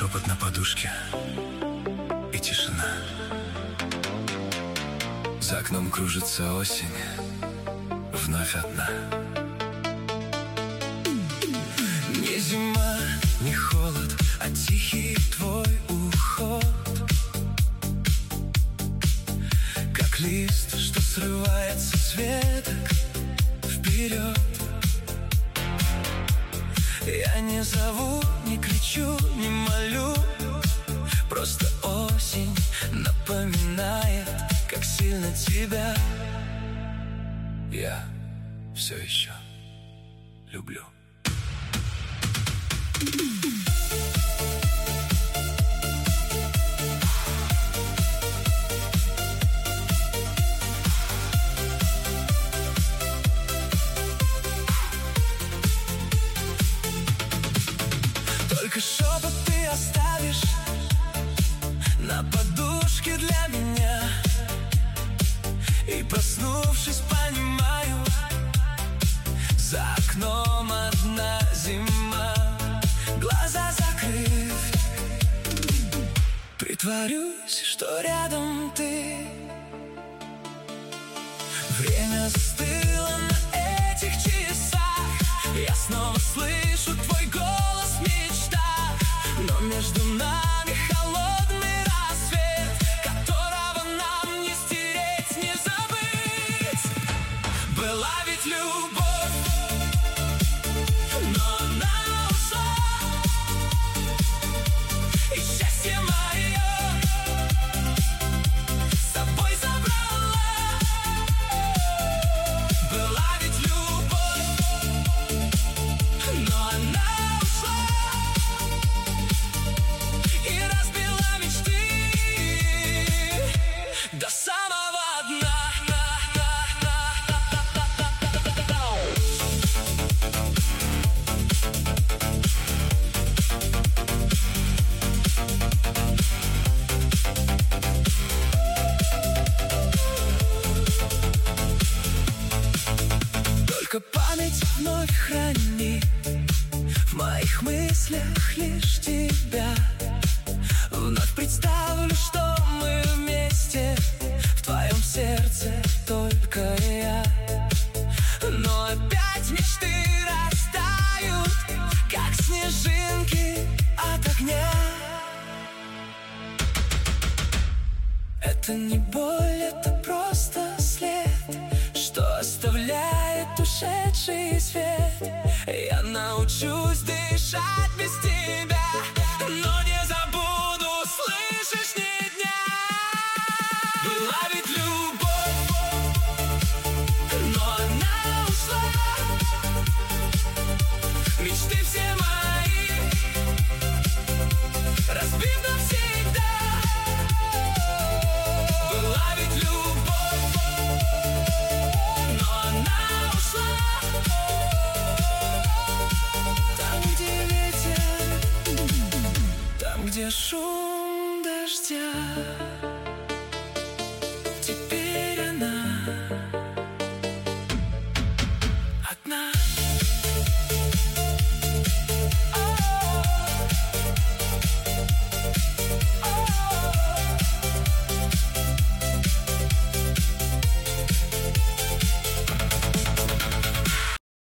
шепот на подушке и тишина. За окном кружится осень, вновь одна. Не зима, не холод, а тихий твой уход. Как лист, что срывается с веток вперед. Я не зову, не кричу, не молю. Просто осень напоминает, как сильно тебя я все еще люблю. Только шепот ты оставишь на подушке для меня. И проснувшись, понимаю, за окном одна зима. Глаза закрыв, притворюсь, что рядом ты. Время застыло на этих часах. Я снова слышу твой голос в мечтах. Но между нами холодный рассвет, которого нам не стереть, не забыть. Была ведь любовь, но она ушла. И счастье мое с собой забрала. Была ведь любовь, но она ушла и разбила мечты до самого дна. Только память вновь храни в моих мыслях лишь тебя. Вновь представлю, что мы вместе, в твоем сердце только я. Но опять мечты растают, как снежинки от огня. Это не боль, это просто след, что оставляет ушедший свет. Я научусь дышать без тебя, но не забуду, слышишь, ни дня. Была ведь любовь, но она ушла. Мечты все мои разбив навсегда. Была ведь любовь, но она ушла. Там, где ветер, там, где шум дождя.